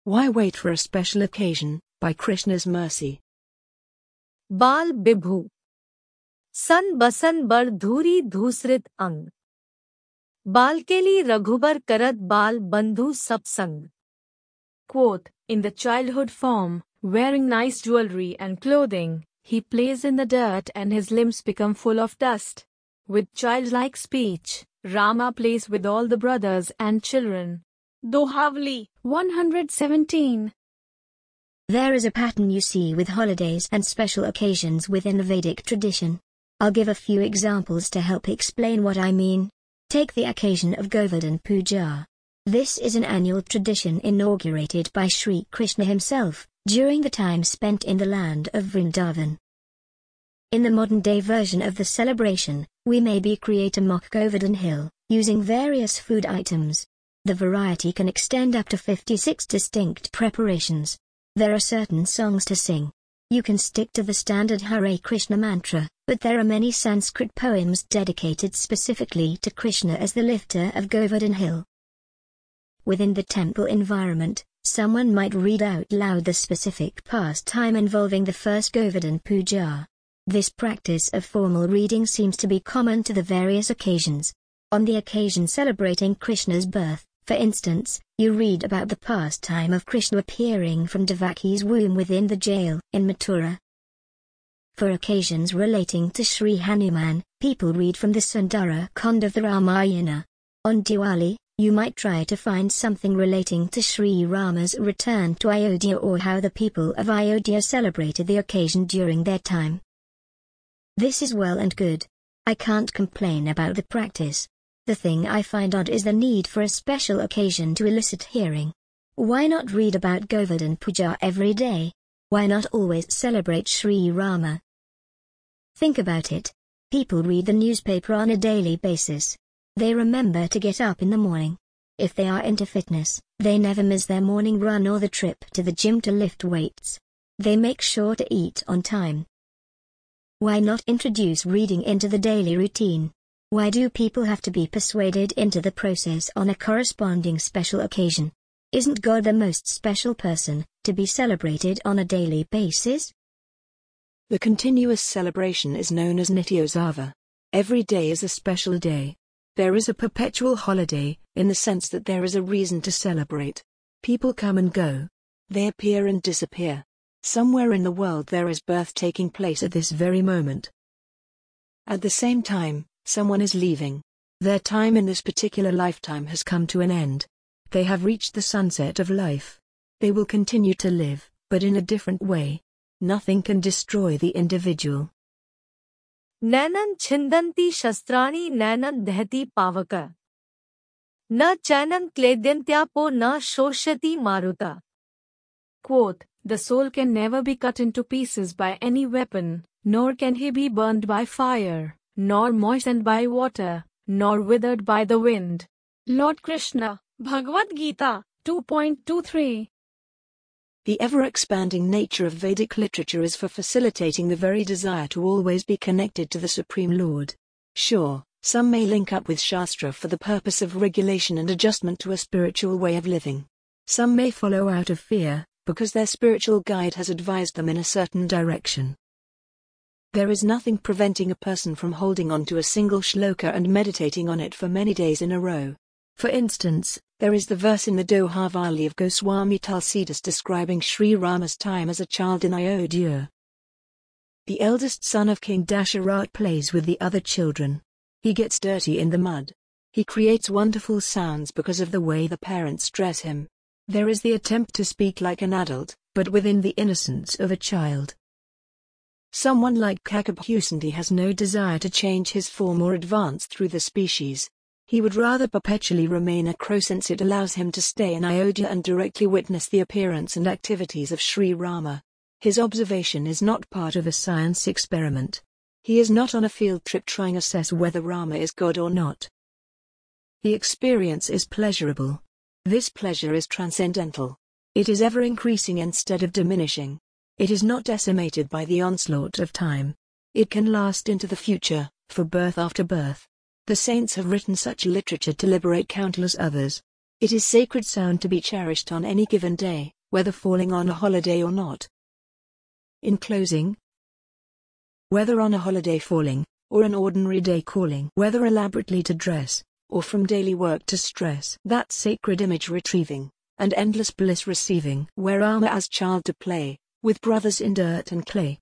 Why wait for a special occasion? By Krishna's mercy. बाल बिभु सन बसन बर धूरी धूसरित अंग बालकेली रघुबर करत बाल बंधु सब संग. Quoth, in the childhood form, wearing nice jewelry and clothing, he plays in the dirt and his limbs become full of dust. With childlike speech, Rama plays with all the brothers and children. Dohavli 117. There is a pattern you see with holidays and special occasions within the Vedic tradition. I'll give a few examples to help explain what I mean. Take the occasion of Govardhan Puja. This is an annual tradition inaugurated by Sri Krishna himself, during the time spent in the land of Vrindavan. In the modern-day version of the celebration, we maybe create a mock Govardhan hill, using various food items. The variety can extend up to 56 distinct preparations. There are certain songs to sing. You can stick to the standard Hare Krishna mantra, but there are many Sanskrit poems dedicated specifically to Krishna as the lifter of Govardhan hill. Within the temple environment, someone might read out loud the specific pastime involving the first Govardhan Puja. This practice of formal reading seems to be common to the various occasions. On the occasion celebrating Krishna's birth, for instance, you read about the pastime of Krishna appearing from Devaki's womb within the jail in Mathura. For occasions relating to Sri Hanuman, people read from the Sundara Kand of the Ramayana. On Diwali, you might try to find something relating to Sri Rama's return to Ayodhya or how the people of Ayodhya celebrated the occasion during their time. This is well and good. I can't complain about the practice. The thing I find odd is the need for a special occasion to elicit hearing. Why not read about Govardhan Puja every day? Why not always celebrate Sri Rama? Think about it. People read the newspaper on a daily basis. They remember to get up in the morning. If they are into fitness, they never miss their morning run or the trip to the gym to lift weights. They make sure to eat on time. Why not introduce reading into the daily routine? Why do people have to be persuaded into the process on a corresponding special occasion? Isn't God the most special person, to be celebrated on a daily basis? The continuous celebration is known as Nityosava. Every day is a special day. There is a perpetual holiday, in the sense that there is a reason to celebrate. People come and go. They appear and disappear. Somewhere in the world there is birth taking place at this very moment. At the same time, someone is leaving. Their time in this particular lifetime has come to an end. They have reached the sunset of life. They will continue to live, but in a different way. Nothing can destroy the individual. नैनन छिंदन्ति शस्त्राणि नैनन दहति पावक न चैनन क्लेद्यन्त्यापो न शोष्यति मारुता. Quoth, the soul can never be cut into pieces by any weapon, nor can he be burned by fire, nor moistened by water, nor withered by the wind. Lord Krishna, Bhagavad Gita 2.23. The ever-expanding nature of Vedic literature is for facilitating the very desire to always be connected to the Supreme Lord. Sure, some may link up with Shastra for the purpose of regulation and adjustment to a spiritual way of living. Some may follow out of fear, because their spiritual guide has advised them in a certain direction. There is nothing preventing a person from holding on to a single shloka and meditating on it for many days in a row. For instance, there is the verse in the Dohavali of Goswami Tulsidas describing Sri Rama's time as a child in Ayodhya. The eldest son of King Dasharat plays with the other children. He gets dirty in the mud. He creates wonderful sounds because of the way the parents dress him. There is the attempt to speak like an adult, but within the innocence of a child. Someone like Kakabhusandi has no desire to change his form or advance through the species. He would rather perpetually remain a crow since it allows him to stay in Ayodhya and directly witness the appearance and activities of Sri Rama. His observation is not part of a science experiment. He is not on a field trip trying to assess whether Rama is God or not. The experience is pleasurable. This pleasure is transcendental. It is ever increasing instead of diminishing. It is not decimated by the onslaught of time. It can last into the future, for birth after birth. The saints have written such literature to liberate countless others. It is sacred sound to be cherished on any given day, whether falling on a holiday or not. In closing, whether on a holiday falling, or an ordinary day calling, whether elaborately to dress, or from daily work to stress, that sacred image retrieving, and endless bliss receiving, where armor as child to play, with brothers in dirt and clay.